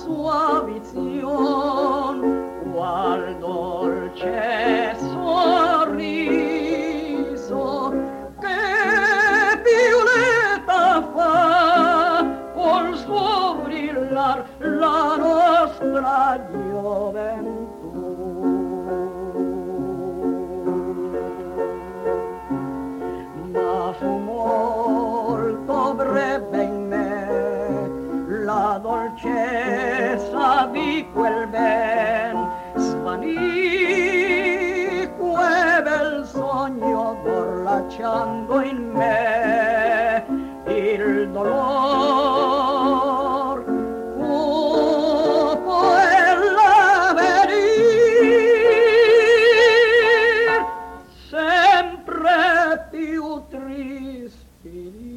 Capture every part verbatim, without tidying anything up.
visión, qual dolce sorriso che violeta fa col suo brillar la nostra gioventù. Ma fu molto breve in me la dolcezza di quel ben, svanì quel bel sogno borracciando in me il dolor, cupo e l'avvenir sempre più tristi.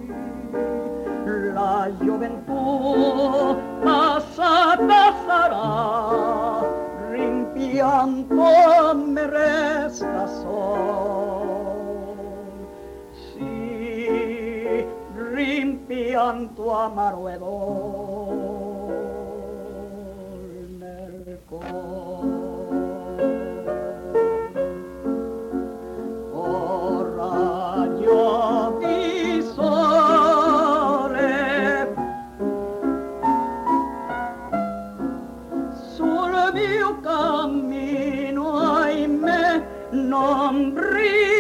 La gioventù passata sarà, rimpianto me resta sol. Sì, rimpianto amaro ed dol nel cor. Oh raggio di sole sul mio cammino, ahimè, non brilla.